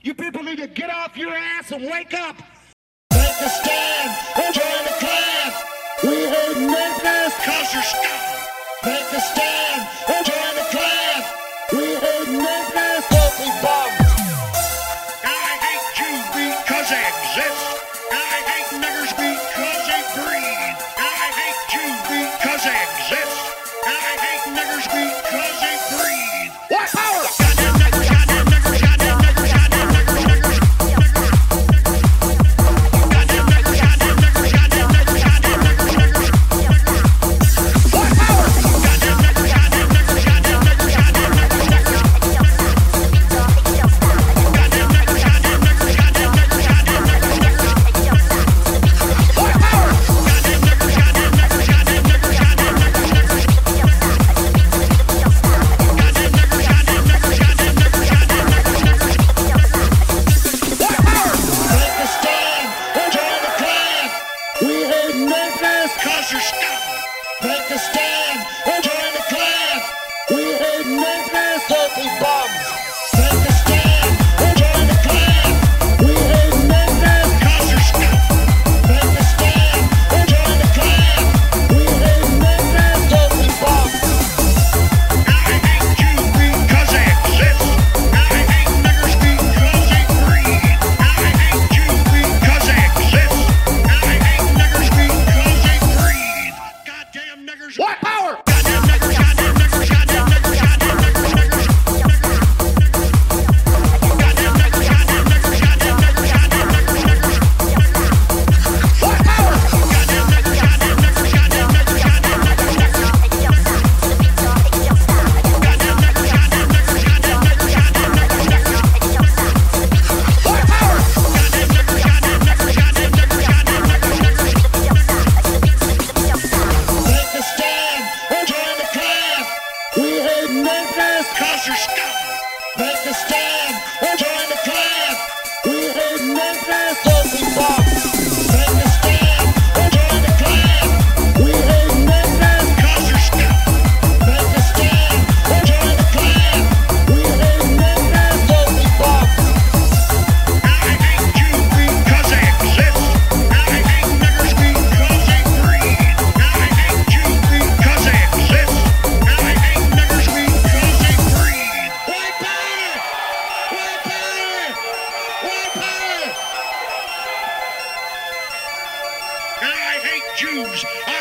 You people need to get off your ass and wake up. Take a stand and join the clan. We hate Memphis cause you're scum. Take a stand and join the clan. We hate Memphis filthy bums. I hate you because I exist. I hate niggers because they breathe. I hate you because I exist. I hate niggers because they breathe. What power? Goddamn niggers, goddamn niggers, goddamn niggers, goddamn niggers, niggers. Goddamn niggers, goddamn niggers, goddamn niggers, goddamn niggers, niggers. What power? Goddamn niggers, goddamn niggers, goddamn niggers, goddamn niggers, niggers. Goddamn niggers, goddamn niggers, goddamn niggers, goddamn niggers, niggers. What power? Goddamn niggers, goddamn niggers, goddamn niggers, goddamn niggers, niggers. Cause you're scum. Take a stand and join the clan. We hate Memphis filthy bums. Take a stand and join the clan. We hate Memphis cause you're scum. Take a stand and join the clan. We hate Memphis filthy bums. I hate you because I exist. I hate niggers because they breathe. I hate you because I exist. I hate niggers because they breathe. Goddamn niggers. What power? Goddamn niggers, goddamn niggers, goddamn niggers, goddamn niggers, niggers. Goddamn niggers, goddamn niggers, goddamn niggers, goddamn niggers, niggers. What power? Goddamn niggers, goddamn niggers, goddamn niggers, goddamn niggers, niggers. Goddamn niggers, goddamn niggers, goddamn niggers, goddamn niggers, niggers. What power? Goddamn niggers, goddamn niggers, goddamn niggers, goddamn niggers, niggers. Take a stand and join the clan. We hate Memphis cause you're scum. Take a stand and join the clan. We hate Memphis filthy bums. Take a stand and join the clan. We hate Memphis cause you're scum. Take a stand and join the clan. We hate Memphis filthy bums. I hate you because I exist. I hate niggers because they breathe. I hate you because I exist. I hate niggers because they breathe. White power! White power! White power! I hate Jews. I